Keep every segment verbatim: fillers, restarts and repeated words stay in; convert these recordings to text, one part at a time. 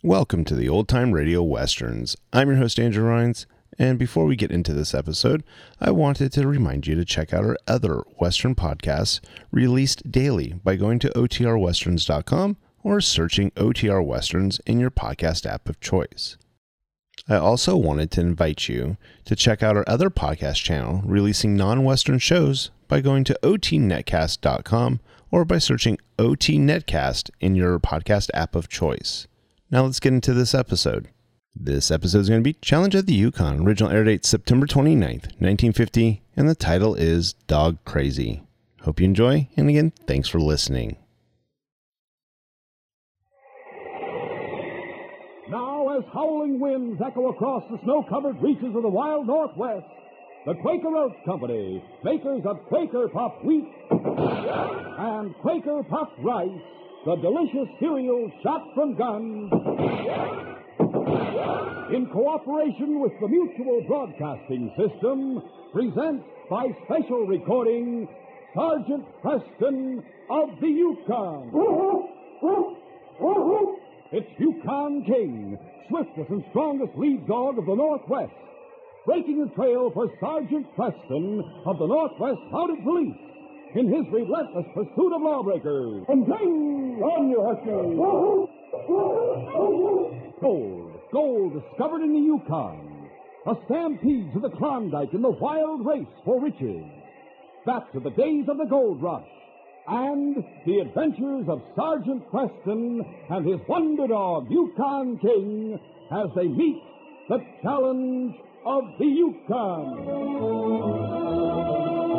Welcome to the Old Time Radio Westerns. I'm your host, Andrew Rhines, and before we get into this episode, I wanted to remind you to check out our other Western podcasts released daily by going to O T R westerns dot com or searching O T R Westerns in your podcast app of choice. I also wanted to invite you to check out our other podcast channel releasing non-Western shows by going to O T netcast dot com or by searching O T Netcast in your podcast app of choice. Now let's get into this episode. This episode is going to be Challenge of the Yukon. Original air date September twenty-ninth, nineteen fifty, and the title is Dog Crazy. Hope you enjoy, and again, thanks for listening. Now, as howling winds echo across the snow-covered reaches of the wild Northwest, the Quaker Oats Company, makers of Quaker Puffed Wheat and Quaker Puffed Rice, the delicious cereal shot from guns, in cooperation with the Mutual Broadcasting System, presents by special recording Sergeant Preston of the Yukon. It's Yukon King, swiftest and strongest lead dog of the Northwest, breaking the trail for Sergeant Preston of the Northwest Mounted Police in his relentless pursuit of lawbreakers. And ding! On you, Husky! Gold, gold discovered in the Yukon. A stampede to the Klondike in the wild race for riches. Back to the days of the gold rush. And the adventures of Sergeant Preston and his wonder dog, Yukon King, as they meet the challenge of the Yukon.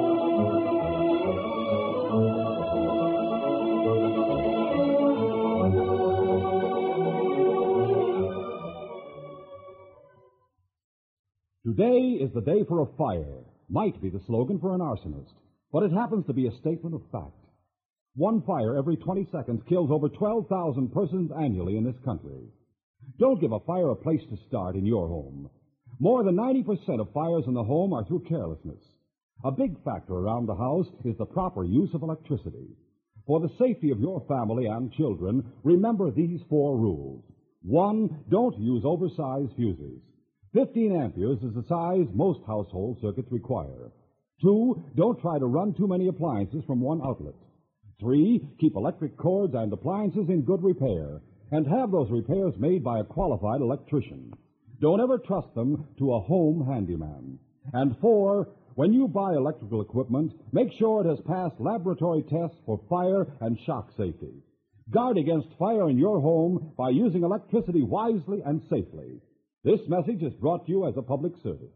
Today is the day for a fire. Might be the slogan for an arsonist, but it happens to be a statement of fact. One fire every twenty seconds kills over twelve thousand persons annually in this country. Don't give a fire a place to start in your home. More than ninety percent of fires in the home are through carelessness. A big factor around the house is the proper use of electricity. For the safety of your family and children, remember these four rules. One, don't use oversized fuses. fifteen amperes is the size most household circuits require. Two, don't try to run too many appliances from one outlet. Three, keep electric cords and appliances in good repair, and have those repairs made by a qualified electrician. Don't ever trust them to a home handyman. And four, when you buy electrical equipment, make sure it has passed laboratory tests for fire and shock safety. Guard against fire in your home by using electricity wisely and safely. This message is brought to you as a public service.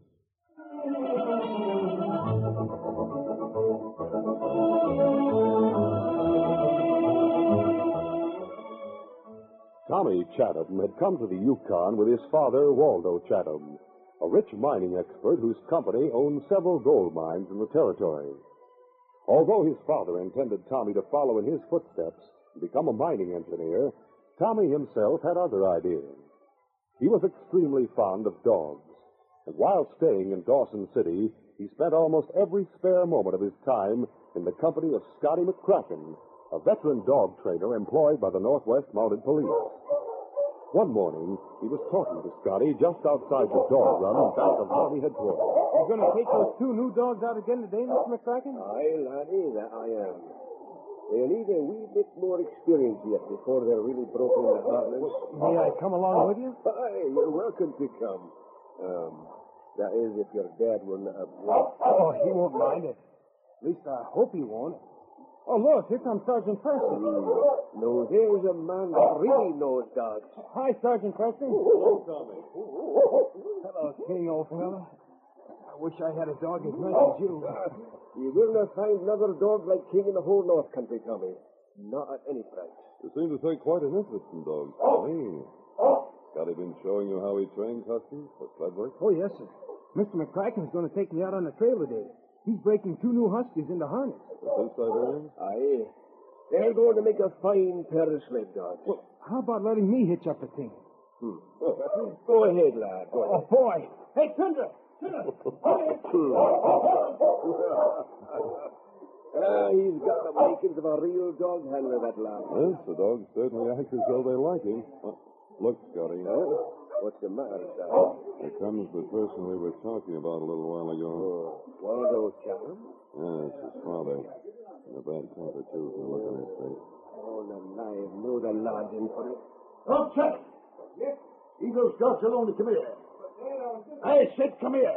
Tommy Chatham had come to the Yukon with his father, Waldo Chatham, a rich mining expert whose company owned several gold mines in the territory. Although his father intended Tommy to follow in his footsteps and become a mining engineer, Tommy himself had other ideas. He was extremely fond of dogs, and while staying in Dawson City, he spent almost every spare moment of his time in the company of Scotty McCracken, a veteran dog trainer employed by the Northwest Mounted Police. One morning, he was talking to Scotty just outside the dog run in back of Army headquarters. You going to take those two new dogs out again today, Mister McCracken? Aye, laddie, that I am. They'll need a wee bit more experience yet before they're really broken in the harness. May I come along with you? Aye, you're welcome to come. Um, that is, if your dad will not object. Oh, he won't mind it. At least I hope he won't. Oh, look, here comes Sergeant Preston. Mm. No, there's a man that really knows dogs. Hi, Sergeant Preston. Hello, Tommy. Hello, King, old fella. I wish I had a dog as nice as you. You will not find another dog like King in the whole North Country, Tommy. Not at any price. You seem to take quite an interest in dogs, Tommy. Scotty been showing you how he trains huskies for sled work? Oh, yes, sir. Mister McCracken's going to take me out on the trail today. He's breaking two new huskies into harness. Is this Siberian? Aye. They're going to make a fine pair of sled dogs. Well, how about letting me hitch up the thing? Hmm. Go ahead, lad. Go ahead. Oh, boy. Hey, Tundra! Ah, he's got the makings of a real dog handler, that lad. Yes, the dogs certainly act as though they like him. Well, Look, Scotty. Huh? What's the matter, Sergeant? Here comes the person we were talking about a little while ago. Oh, Waldo Chatham? Yes, his father. In a bad temper, too, from the look on his face. Oh, the live. Know the lodge in for it. Don't check. Yes. Leave those dogs alone and come here. I said come here.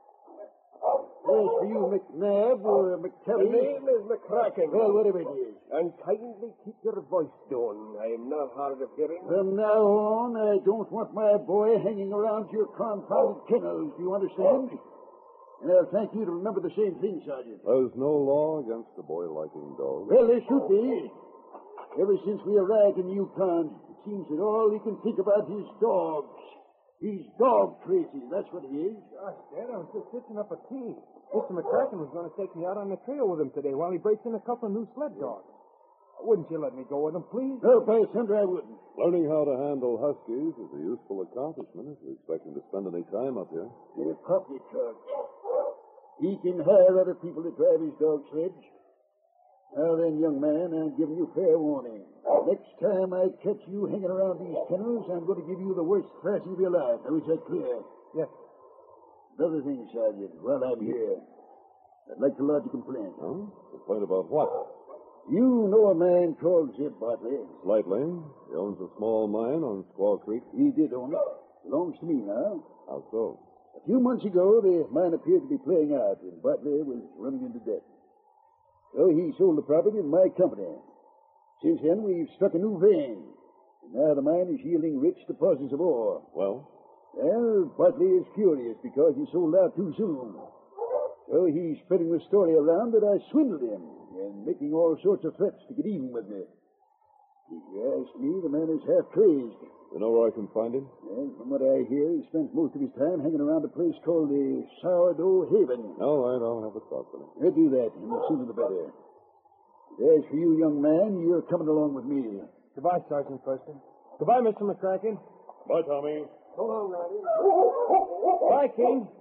There's for you, McNabb or The McTelly. name is McCracken. Well, whatever it is. And kindly keep your voice down. I am not hard of hearing. From now on, I don't want my boy hanging around your confounded kennels. Do you understand? And I'll thank you to remember the same thing, Sergeant. There's no law against a boy liking dogs. Well, there should be. Ever since we arrived in Yukon, it seems that all he can think about is dogs. He's dog crazy, that's what he is. Gosh, Dad, I was just fixing up a tea. Mister McCracken was going to take me out on the trail with him today while he breaks in a couple of new sled dogs. Wouldn't you let me go with him, please? No, by thunder, I wouldn't. Learning how to handle huskies is a useful accomplishment if you expect him to spend any time up here. He's a poppycock. He can hire other people to drive his dog sledge. Now then, young man, I'm giving you fair warning. Next time I catch you hanging around these kennels, I'm going to give you the worst thrashing of your life. Now, is that clear? Yes. Another thing, Sergeant, while I'm here, I'd like to lodge a complaint. Huh? Complaint about what? You know a man called Zeb Bartley. Slightly. He owns a small mine on Squaw Creek. He did own it. Belongs to me now. How so? A few months ago, the mine appeared to be playing out, and Bartley was running into debt. So he sold the property to my company. Since then, we've struck a new vein. And now the mine is yielding rich deposits of ore. Well? Well, Bartley is furious because he sold out too soon. So he's spreading the story around that I swindled him and making all sorts of threats to get even with me. If you ask me, the man is half crazed. You know where I can find him? And from what I hear, he spends most of his time hanging around a place called the Sourdough Haven. All right, I'll have a talk with him. I'll do that, and the sooner the better. As for you, young man, you're coming along with me. Goodbye, Sergeant Preston. Goodbye, Mister McCracken. Bye, Tommy. So long, Randy. Bye, King.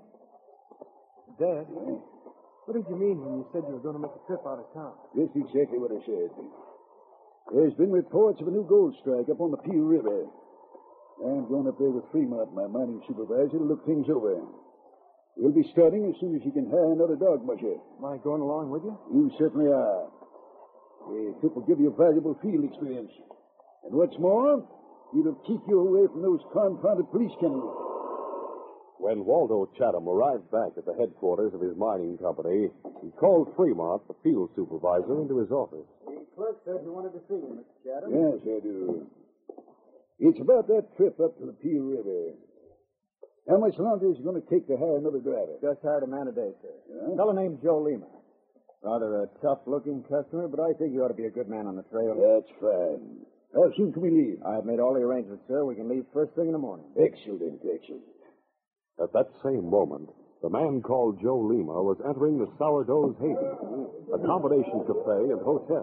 Dad, what did you mean when you said you were going to make a trip out of town? Just exactly what I said. There's been reports of a new gold strike up on the Peel River. I'm going up there with Fremont, my mining supervisor, to look things over. We'll be starting as soon as you can hire another dog musher. Am I going along with you? You certainly are. The trip will give you valuable field experience. And what's more, it'll keep you away from those confounded police kennels. When Waldo Chatham arrived back at the headquarters of his mining company, he called Fremont, the field supervisor, into his office. The clerk said you wanted to see you, Mister Chatham. Yes, I do. It's about that trip up to the Peel River. How much longer is it going to take to hire another driver? Just hired a man today, sir. Yeah? A fellow named Joe Lima. Rather a tough-looking customer, but I think you ought to be a good man on the trail. That's fine. How soon can we leave? I've made all the arrangements, sir. We can leave first thing in the morning. Excellent, excellent. At that same moment, the man called Joe Lima was entering the Sourdough's Haven, a combination cafe and hotel.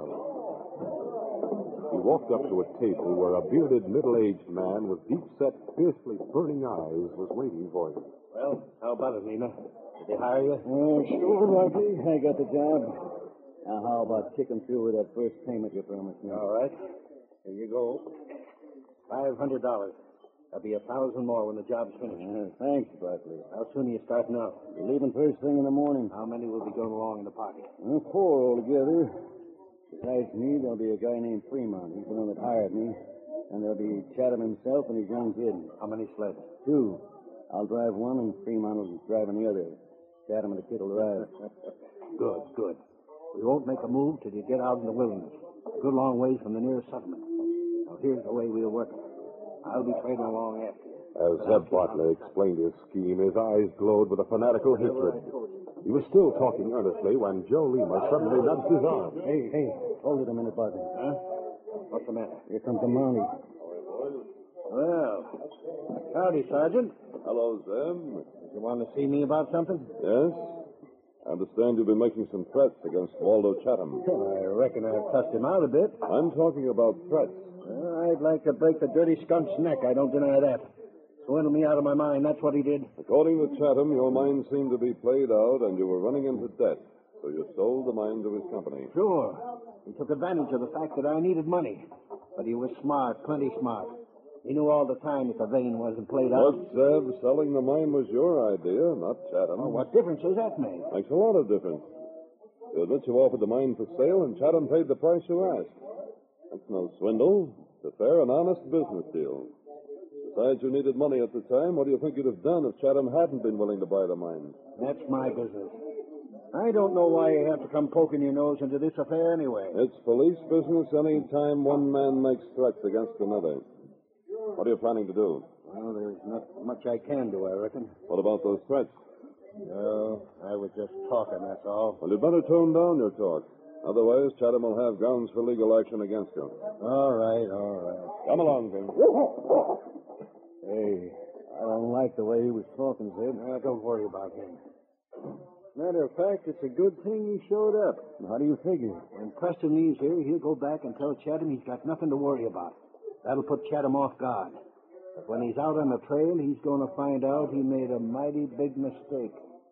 He walked up to a table where a bearded, middle-aged man with deep-set, fiercely burning eyes was waiting for him. Well, how about it, Lima? Did they hire you? Oh, sure, Rocky. I got the job. Now, how about kicking through with that first payment you promised me? All right. Here you go. Five hundred dollars. That'll be a thousand more when the job's finished. Uh, thanks, Bartley. How soon are you starting out? We're leaving first thing in the morning. How many will be going along in the party? Uh, four altogether. Besides me, there'll be a guy named Fremont. He's the one that hired me. And there'll be Chatham himself and his young kid. How many sleds? Two. I'll drive one, and Fremont will drive the other. Chatham and the kid will ride. Good, good. We won't make a move till you get out in the wilderness. A good long ways from the nearest settlement. Now, here's the way we'll work it. I'll be trading along after you. As Zeb Bartley explained his scheme, his eyes glowed with a fanatical hatred. He was still talking earnestly when Joe Lima suddenly nudged his arm. Hey, hey, hold it a minute, Bartley. Huh? What's the matter? Here comes the Mountie. Well, howdy, Sergeant. Hello, Zeb. You want to see me about something? Yes? I understand you've been making some threats against Waldo Chatham. I reckon I've cussed him out a bit. I'm talking about threats. Uh, I'd like to break the dirty skunk's neck. I don't deny that. Swindled me out of my mind. That's what he did. According to Chatham, your mine seemed to be played out and you were running into debt. So you sold the mine to his company. Sure. He took advantage of the fact that I needed money. But he was smart, plenty smart. He knew all the time that the vein wasn't played out. But, Zeb, selling the mine was your idea, not Chatham. Well, what difference does that make? Makes a lot of difference. You admit you offered the mine for sale, and Chatham paid the price you asked. That's no swindle. It's a fair and honest business deal. Besides, you needed money at the time. What do you think you'd have done if Chatham hadn't been willing to buy the mine? That's my business. I don't know why you have to come poking your nose into this affair anyway. It's police business any time one man makes threats against another. What are you planning to do? Well, there's not much I can do, I reckon. What about those threats? No, I was just talking, that's all. Well, you'd better tone down your talk. Otherwise, Chatham will have grounds for legal action against you. All right, all right. Come along, Jim. Hey, I don't like the way he was talking, Zeb. Now, don't worry about him. Matter of fact, it's a good thing he showed up. How do you figure? When Preston leaves here, he'll go back and tell Chatham he's got nothing to worry about. That'll put Chatham off guard. But when he's out on the trail, he's going to find out he made a mighty big mistake.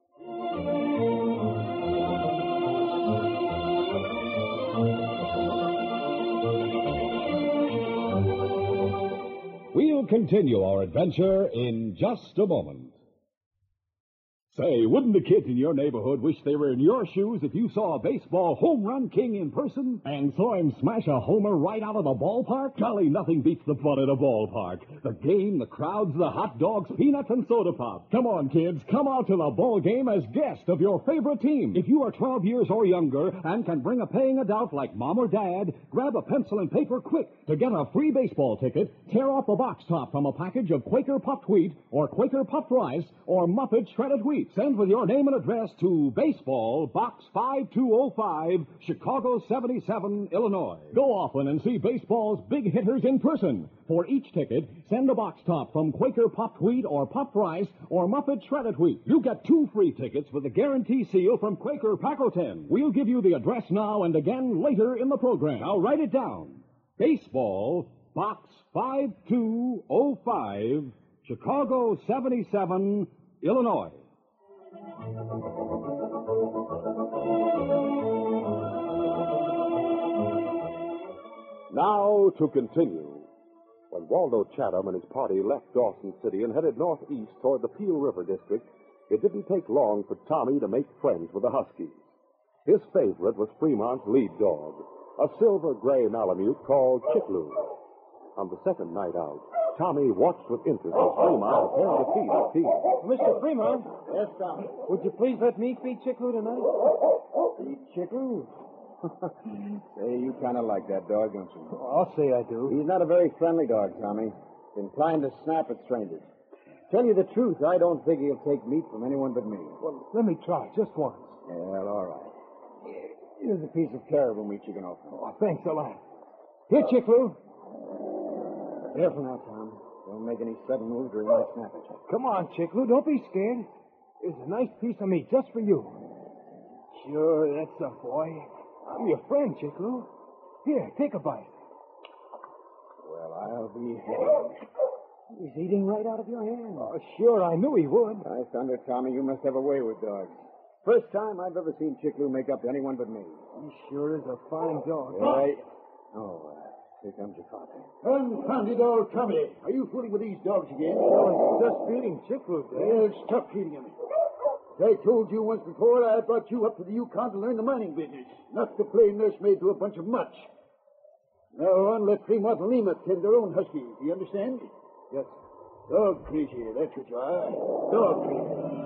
We'll continue our adventure in just a moment. Say, wouldn't the kids in your neighborhood wish they were in your shoes if you saw a baseball home run king in person and saw him smash a homer right out of the ballpark? Golly, nothing beats the fun at a ballpark. The game, the crowds, the hot dogs, peanuts, and soda pop. Come on, kids, come out to the ball game as guest of your favorite team. If you are twelve years or younger and can bring a paying adult like mom or dad, grab a pencil and paper quick. To get a free baseball ticket, tear off the box top from a package of Quaker puffed wheat or Quaker puffed rice or Muppet shredded wheat. Send with your name and address to Baseball, Box five two oh five, Chicago seventy-seven, Illinois. Go often and see baseball's big hitters in person. For each ticket, send a box top from Quaker puffed wheat or puffed rice or Muppet shredded wheat. You get two free tickets with a guarantee seal from Quaker Pacoten. We'll give you the address now and again later in the program. Now write it down. Baseball, Box five two oh five, Chicago seventy-seven, Illinois. Now to continue. When Waldo Chatham and his party left Dawson City and headed northeast toward the Peel River district, it didn't take long for Tommy to make friends with the Huskies. His favorite was Fremont's lead dog, a silver-gray Malamute called Chickloo. On the second night out, Tommy watched with interest as Fremont prepared to feed his team. Mister Fremont, Yes, Tommy. would you please let me feed Chickloo tonight? Feed Chickloo? Say, you kind of like that dog, don't you? Oh, I'll say I do. He's not a very friendly dog, Tommy. Inclined to snap at strangers. Tell you the truth, I don't think he'll take meat from anyone but me. Well, let me try, just once. Well, all right. Here's a piece of caribou meat you can offer. Oh, thanks a lot. Here, Chickloo. Careful now, Tom. Don't make any sudden moves or he might snap at you. Come on, Chickloo, don't be scared. Here's a nice piece of meat just for you. Sure, that's a boy. I'm your friend, Chickloo. Here, take a bite. Well, I'll be hanged. He's eating right out of your hand. Oh, sure, I knew he would. I thunder, Tommy, you must have a way with dogs. First time I've ever seen Chickloo make up to anyone but me. He sure is a fine dog. Right. Oh, uh, here comes your father. Confounded old Tommy. Are you fooling with these dogs again? Oh, he's just feeding Chickloo, Dad. Well, stop feeding him. I told you once before I brought you up to the Yukon to learn the mining business, not to play nursemaid to a bunch of mutts. Now on, let Fremont and Lima tend their own huskies. Do you understand? Yes. Dog crazy, that's what you are. Dog crazy.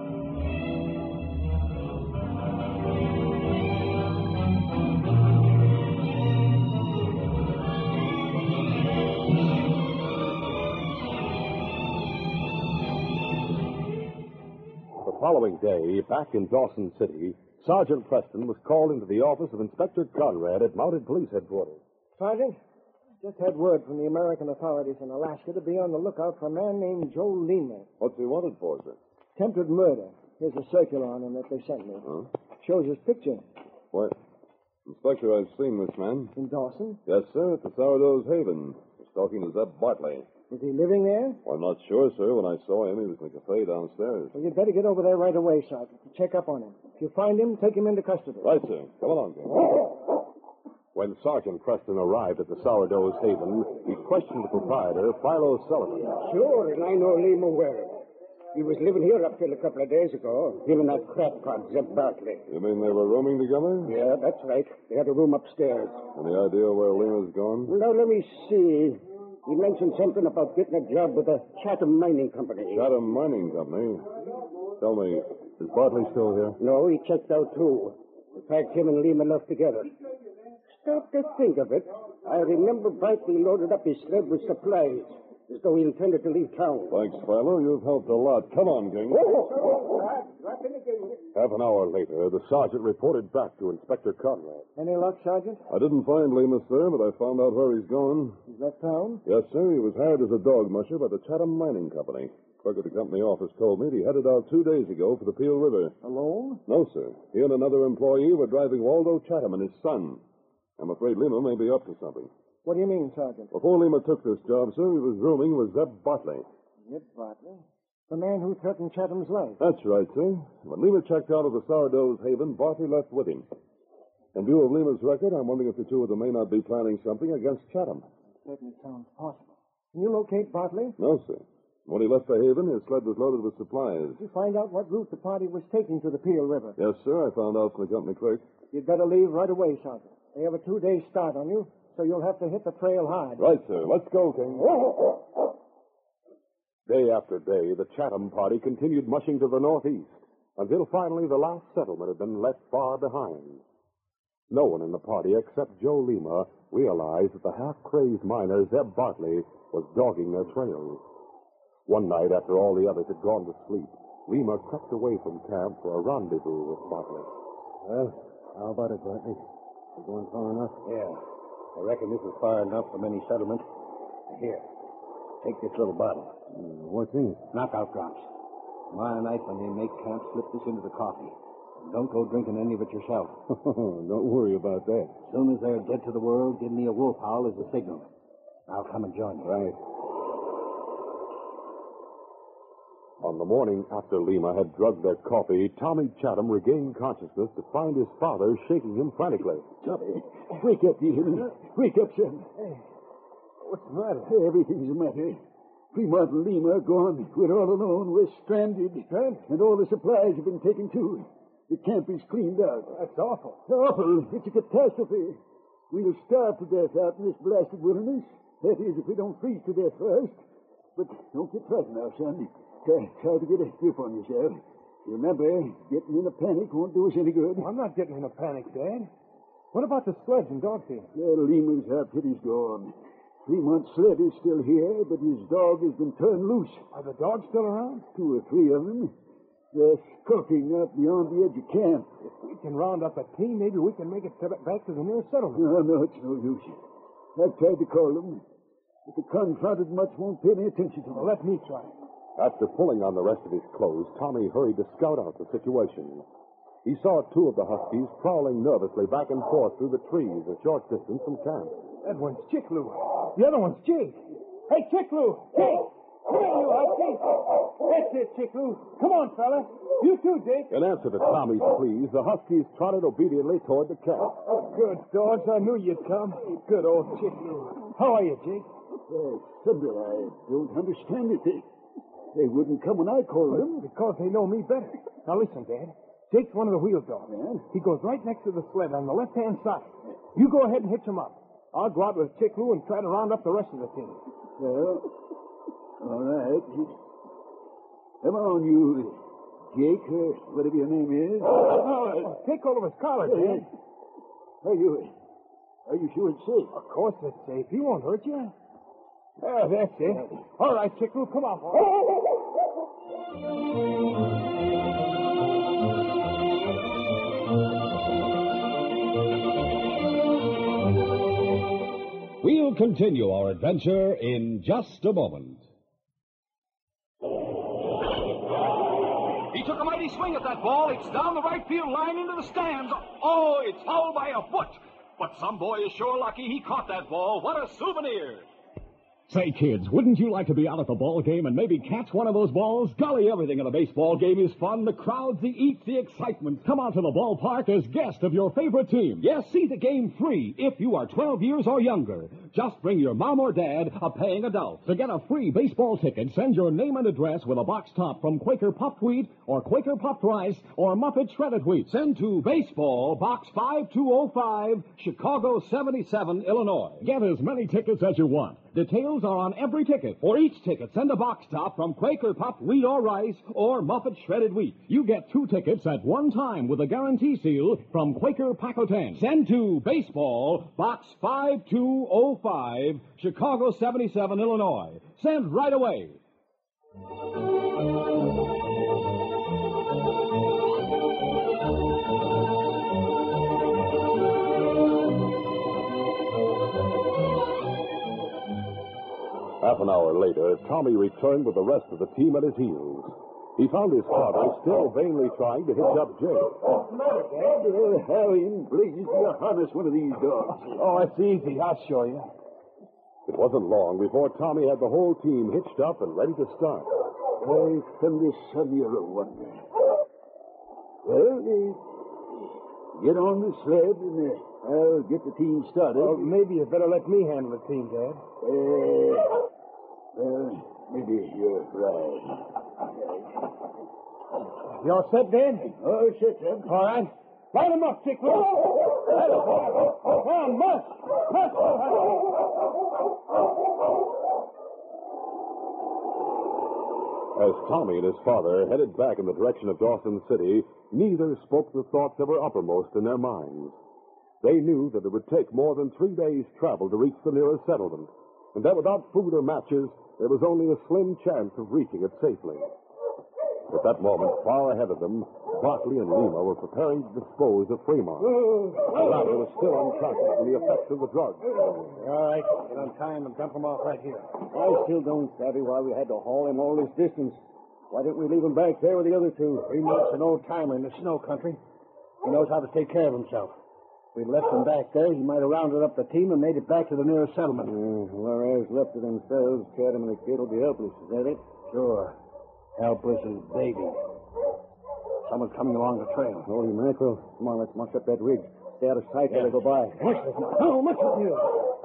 The following day, back in Dawson City, Sergeant Preston was called into the office of Inspector Conrad at Mounted Police Headquarters. Sergeant, just had word from the American authorities in Alaska to be on the lookout for a man named Joe Lima. What's he wanted for, sir? Attempted murder. Here's a circular on him that they sent me. Huh? Shows his picture. What? Inspector, I've seen this man. In Dawson? Yes, sir, at the Sourdough's Haven. He's talking to Zeb Bartley. Is he living there? Well, I'm not sure, sir. When I saw him, he was in the cafe downstairs. Well, you'd better get over there right away, Sergeant, to check up on him. If you find him, take him into custody. Right, sir. Come along, then. When Sergeant Preston arrived at the Sourdough's Haven, he questioned the proprietor, Philo Sullivan. Sure, and I know Lima well. He was living here up till a couple of days ago, him and that crackpot, Zeb Bartley. You mean they were rooming together? Yeah, that's right. They had a room upstairs. Any idea where Lima's gone? Well, now, let me see. He mentioned something about getting a job with the Chatham Mining Company. Chatham Mining Company? Tell me, is Bartley still here? No, he checked out, too. In fact, him and Lima left together. Stop to think of it. I remember Bartley loaded up his sled with supplies, as though he intended to leave town. Thanks, Philo. You've helped a lot. Come on, King. Half an hour later, the sergeant reported back to Inspector Conrad. Any luck, Sergeant? I didn't find Lima, sir, but I found out where he's gone. He's left town? Yes, sir. He was hired as a dog musher by the Chatham Mining Company. Clerk of the company office told me he headed out two days ago for the Peel River. Alone? No, sir. He and another employee were driving Waldo Chatham and his son. I'm afraid Lima may be up to something. What do you mean, Sergeant? Before Lima took this job, sir, he was rooming with Zeb Bartley. Zeb Bartley? The man who threatened Chatham's life? That's right, sir. When Lima checked out of the Sourdough's Haven, Bartley left with him. In view of Lima's record, I'm wondering if the two of them may not be planning something against Chatham. Certainly sounds possible. Can you locate Bartley? No, sir. When he left the Haven, his sled was loaded with supplies. Did you find out what route the party was taking to the Peel River? Yes, sir. I found out from the company clerk. You'd better leave right away, Sergeant. They have a two-day start on you, so you'll have to hit the trail hard. Right, sir. Let's go, King. Day after day, the Chatham party continued mushing to the northeast, until finally the last settlement had been left far behind. No one in the party except Joe Lima realized that the half-crazed miner, Zeb Bartley, was dogging their trails. One night, after all the others had gone to sleep, Lima crept away from camp for a rendezvous with Bartley. Well, how about it, Bartley? We're going far enough? Yeah. I reckon this is far enough from any settlement. Here. Take this little bottle. Mm, what's in it? Knockout drops. Tomorrow night when they make camp, slip this into the coffee. And don't go drinking any of it yourself. Don't worry about that. As soon as they're dead to the world, give me a wolf howl as a signal. I'll come and join you. Right. On the morning after Lima had drugged their coffee, Tommy Chatham regained consciousness to find his father shaking him frantically. Tommy, wake up, you. Wake up, son. Hey, what's the matter? Everything's the matter. Fremont and Lima are gone. We're all alone. We're stranded. Stranded? And all the supplies have been taken, too. The camp is cleaned out. That's awful. Awful. It's a catastrophe. We'll starve to death out in this blasted wilderness. That is, if we don't freeze to death first. But don't get frightened now, son. Try, try to get a grip on yourself. Remember, getting in a panic won't do us any good. I'm not getting in a panic, Dad. What about the sledge and dog team? Well, Lehman's outfit is gone. Fremont's sled is still here, but his dog has been turned loose. Are the dogs still around? Two or three of them. They're skulking out beyond the edge of camp. If we can round up a team, maybe we can make it to- back to the nearest settlement. No, no, it's no use. I've tried to call them, but the confounded mutts won't pay any attention to them. Well, let me try. After pulling on the rest of his clothes, Tommy hurried to scout out the situation. He saw two of the huskies prowling nervously back and forth through the trees a short distance from camp. That one's Chickloo. The other one's Jake. Hey, Chickloo! Jake! Come here, you husky! That's it, Chickloo. Come on, fella. You too, Jake. In answer to Tommy's pleas, the huskies trotted obediently toward the camp. Good dogs. I knew you'd come. Good old Chickloo. How are you, Jake? Well, Thunder, I don't understand it. They, they wouldn't come when I called them. Because they know me better. Now listen, Dad. Jake's one of the wheel dogs. Yeah? He goes right next to the sled on the left-hand side. You go ahead and hitch him up. I'll go out with Chickloo and try to round up the rest of the team. Well, all right. Come on, you Jake, or whatever your name is. Oh, take hold of his collar, Dad. Are you, are you sure it's safe? Of course it's safe. He won't hurt you. Ah, that's it. All right, Chickloo, come on. We'll continue our adventure in just a moment. He took a mighty swing at that ball. It's down the right field line into the stands. Oh, it's fouled by a foot. But some boy is sure lucky he caught that ball. What a souvenir. Say, kids, wouldn't you like to be out at the ball game and maybe catch one of those balls? Golly, everything at a baseball game is fun. The crowds, the eats, the excitement. Come out to the ballpark as guest of your favorite team. Yes, see the game free if you are twelve years or younger. Just bring your mom or dad, a paying adult. To get a free baseball ticket, send your name and address with a box top from Quaker Puffed Wheat or Quaker Puffed Rice or Muppet Shredded Wheat. Send to Baseball, Box five two oh five, Chicago seventy-seven, Illinois. Get as many tickets as you want. Details are on every ticket. For each ticket, send a box top from Quaker Puffed Wheat or Rice or Muppet Shredded Wheat. You get two tickets at one time with a guarantee seal from Quaker Pacotan. Send to Baseball, Box five two oh five, Chicago seventy-seven, Illinois. Send right away. Half an hour later, Tommy returned with the rest of the team at his heels. He found his father still vainly trying to hitch up Jay. What's the matter, Dad? Uh, how in blazes do you harness one of these dogs? Oh, it's easy. I'll show you. It wasn't long before Tommy had the whole team hitched up and ready to start. Why, from this son, you're a wonder. Well, uh, get on the sled and uh, I'll get the team started. Well, maybe you better let me handle the team, Dad. Uh, well, maybe you're right. You all set, Dad? Oh, shit, Dad. All right. Light him up, Chick. Come on, Mush. Mush. As Tommy and his father headed back in the direction of Dawson City, neither spoke the thoughts that were uppermost in their minds. They knew that it would take more than three days' travel to reach the nearest settlement, and that without food or matches, there was only a slim chance of reaching it safely. At that moment, far ahead of them, Barkley and Lima were preparing to dispose of Fremont. The latter was still unconscious from the effects of the drug. All right, get on time and dump him off right here. I still don't savvy why we had to haul him all this distance. Why didn't we leave him back there with the other two? Fremont's an old-timer in the snow country. He knows how to take care of himself. If we'd left him back there, he might have rounded up the team and made it back to the nearest settlement. Uh, whereas left to themselves, Chatham and the kid will be helpless. Is that it? Sure. Helpless as baby. Someone's coming along the trail. Holy mackerel. Come on, let's mush up that ridge. Stay out of sight till Yeah. they go by. Mush this now. Oh, mush with you.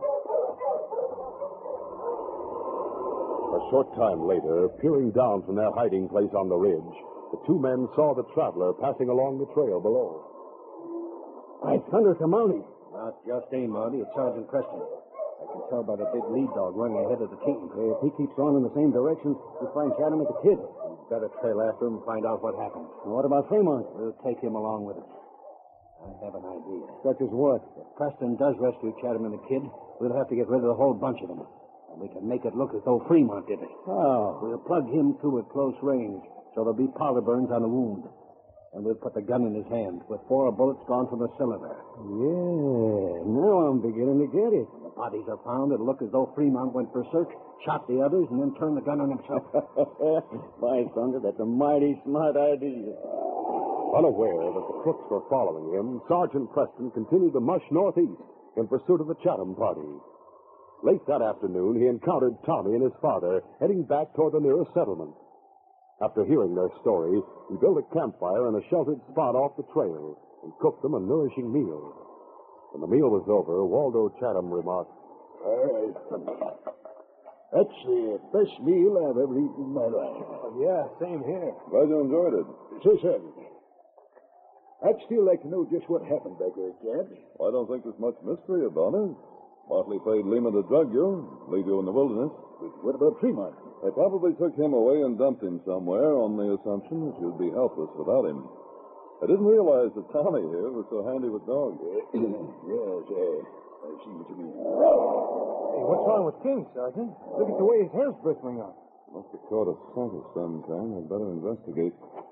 A short time later, peering down from their hiding place on the ridge, the two men saw the traveler passing along the trail below. By thunder, it's a Mountie. Not just a Mountie, it's Sergeant Preston. I can tell by the big lead dog running ahead of the team. If he keeps on in the same direction, we'll find Chatham and the kid. Better trail after him and find out what happened. And what about Fremont? We'll take him along with us. I have an idea. Such as what? If Preston does rescue Chatham and the kid, we'll have to get rid of the whole bunch of them. And we can make it look as though Fremont did it. How? We'll plug him through at close range, so there'll be powder burns on the wound. And we'll put the gun in his hand, with four bullets gone from the cylinder. Yeah, now I'm beginning to get it. When the bodies are found, it'll look as though Fremont went berserk, shot the others, and then turned the gun on himself. By thunder, that's a mighty smart idea. Unaware that the crooks were following him, Sergeant Preston continued to mush northeast in pursuit of the Chatham party. Late that afternoon, he encountered Tommy and his father heading back toward the nearest settlement. After hearing their story, he built a campfire in a sheltered spot off the trail and cooked them a nourishing meal. When the meal was over, Waldo Chatham remarked, All right. That's the best meal I've ever eaten in my life. Yeah, same here. Glad you enjoyed it. So, son, I'd still like to know just what happened back there, Chad. I don't think there's much mystery about it. Bartley paid Lima to drug you, leave you in the wilderness. What about Fremont? They probably took him away and dumped him somewhere on the assumption that you'd be helpless without him. I didn't realize that Tommy here was so handy with dogs. yes, uh, I see what you mean. Hey, what's wrong with King, Sergeant? Look at the way his hair's bristling up. Must have caught a scent of some kind. I'd better investigate.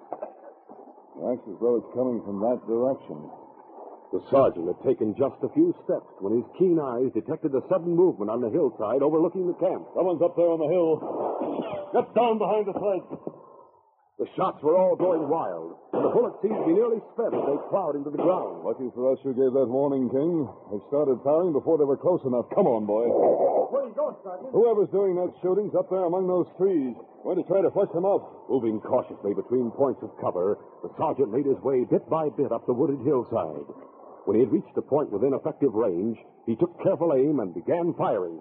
It acts as though it's coming from that direction. The sergeant had taken just a few steps when his keen eyes detected a sudden movement on the hillside overlooking the camp. Someone's up there on the hill. Get down behind the sled. The shots were all going wild, and the bullets seemed to be nearly spent as they plowed into the ground. Lucky for us who gave that warning, King. They started firing before they were close enough. Come on, boy. Where are you going, Sergeant? Whoever's doing that shooting's up there among those trees. Going to try to flush them up. Moving cautiously between points of cover, the sergeant made his way bit by bit up the wooded hillside. When he had reached a point within effective range, he took careful aim and began firing.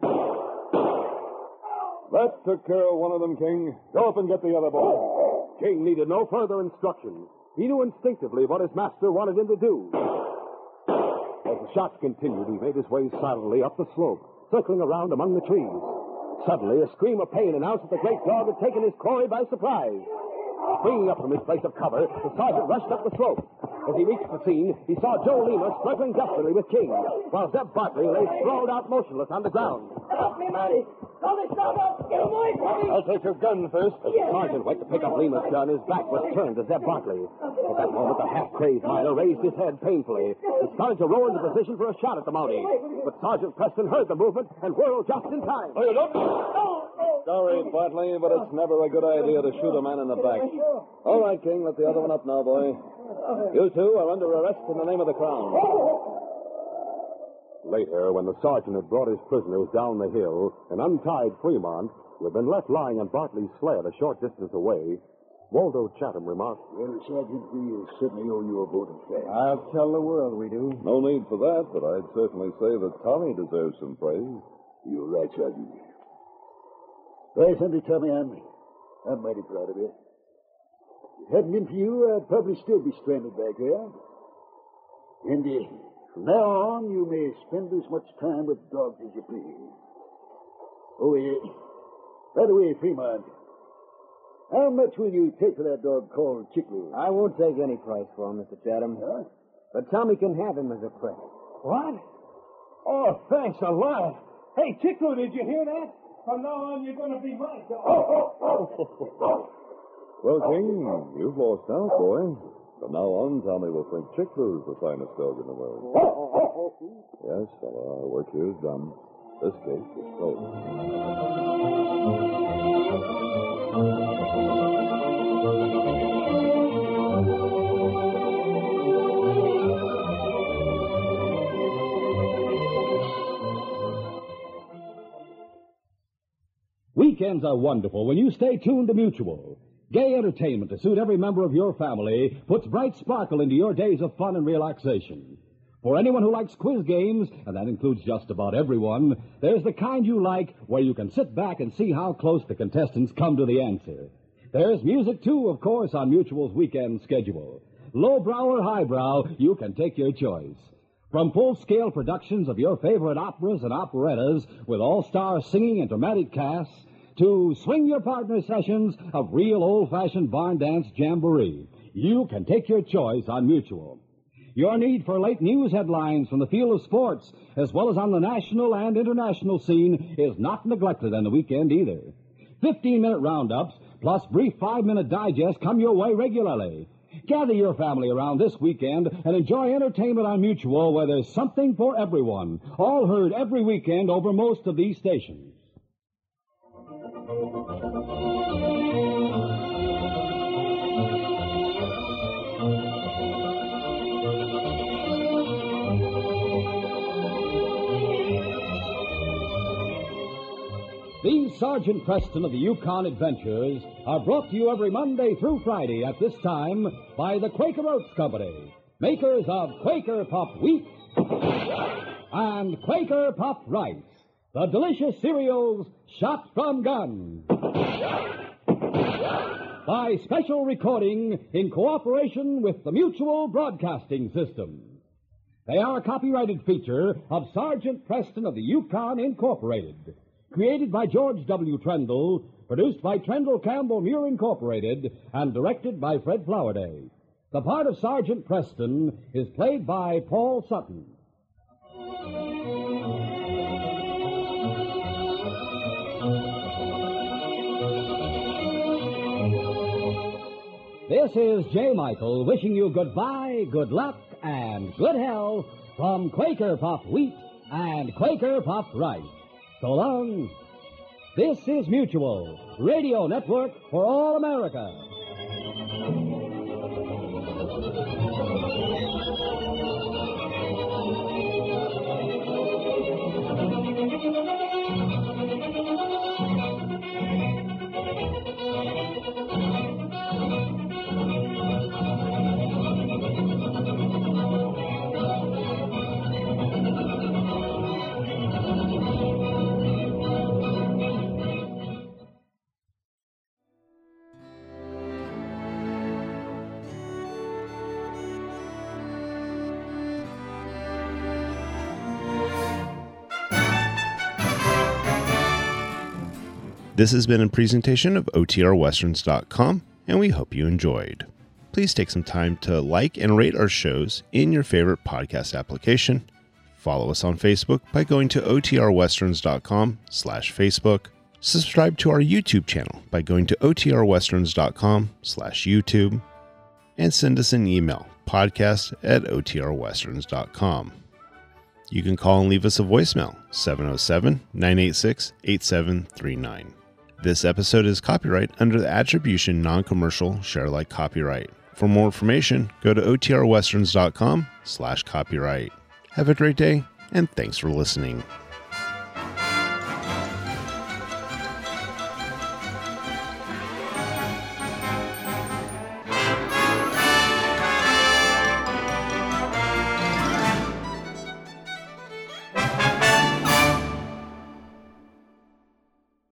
That took care of one of them, King. Go up and get the other boy. King needed no further instructions. He knew instinctively what his master wanted him to do. As the shots continued, he made his way silently up the slope, circling around among the trees. Suddenly, a scream of pain announced that the great dog had taken his quarry by surprise. Springing up from his place of cover, the sergeant rushed up the slope. As he reached the scene, he saw Joe Lima struggling desperately with King, while Zeb Barkley lay sprawled out motionless on the ground. Help me, Matty! Don't stop up! Get away from me! I'll take your gun first. As the sergeant went to pick up Lima's gun, his back was turned to Zeb Barkley. At that moment, the half-crazed miner raised his head painfully and started to roll into position for a shot at the Mountie. But Sergeant Preston heard the movement and whirled just in time. Oh, you don't? Sorry, Bartley, but it's never a good idea to shoot a man in the back. All right, King, let the other one up now, boy. You two are under arrest in the name of the Crown. Later, when the sergeant had brought his prisoners down the hill and untied Fremont, who had been left lying on Bartley's sled a short distance away, Waldo Chatham remarked, Well, Sergeant, we certainly owe you a vote of thanks. I'll tell the world we do. No need for that, but I'd certainly say that Tommy deserves some praise. You're right, Sergeant. Right, Henry Tommy, I'm, I'm mighty proud of you. If it hadn't been for you, I'd probably still be stranded back here. And uh, from now on, you may spend as much time with dogs as you please. Oh, yeah. By the way, Fremont, how much will you take for that dog called Chickloo? I won't take any price for him, Mister Chatham. Huh? But Tommy can have him as a present. What? Oh, thanks a lot. Hey, Chickloo, did you hear that? From now on, you're going to be my dog. Oh, oh, oh. Well, King, you've lost out, boy. From now on, Tommy will think Chickloo's the finest dog in the world. Yes, fella, our work here is done. This case is closed. Weekends are wonderful when you stay tuned to Mutual. Gay entertainment to suit every member of your family puts bright sparkle into your days of fun and relaxation. For anyone who likes quiz games, and that includes just about everyone, there's the kind you like where you can sit back and see how close the contestants come to the answer. There's music, too, of course, on Mutual's weekend schedule. Lowbrow or highbrow, you can take your choice. From full-scale productions of your favorite operas and operettas with all-star singing and dramatic casts, to swing your partner sessions of real old-fashioned barn dance jamboree, you can take your choice on Mutual. Your need for late news headlines from the field of sports, as well as on the national and international scene, is not neglected on the weekend either. fifteen-minute roundups, plus brief five-minute digests come your way regularly. Gather your family around this weekend and enjoy entertainment on Mutual where there's something for everyone, all heard every weekend over most of these stations. These Sergeant Preston of the Yukon Adventures are brought to you every Monday through Friday at this time by the Quaker Oats Company, makers of Quaker Puff Wheat and Quaker Puff Rice, the delicious cereals shot from guns. By special recording in cooperation with the Mutual Broadcasting System. They are a copyrighted feature of Sergeant Preston of the Yukon Incorporated. Created by George W. Trendle, produced by Trendle Campbell Muir Incorporated, and directed by Fred Flowerday. The part of Sergeant Preston is played by Paul Sutton. This is J. Michael wishing you goodbye, good luck, and good health from Quaker Puff Wheat and Quaker Puff Rice. So long. This is Mutual, Radio Network for all America. This has been a presentation of O T R westerns dot com, and we hope you enjoyed. Please take some time to like and rate our shows in your favorite podcast application. Follow us on Facebook by going to O T R westerns dot com slash Facebook. Subscribe to our YouTube channel by going to O T R westerns dot com slash YouTube. And send us an email, podcast at O T R westerns dot com. You can call and leave us a voicemail, seven oh seven, nine eight six, eight seven three nine. This episode is copyright under the Attribution Non-Commercial Share-alike copyright. For more information, go to O T R westerns dot com slash copyright. Have a great day, and thanks for listening.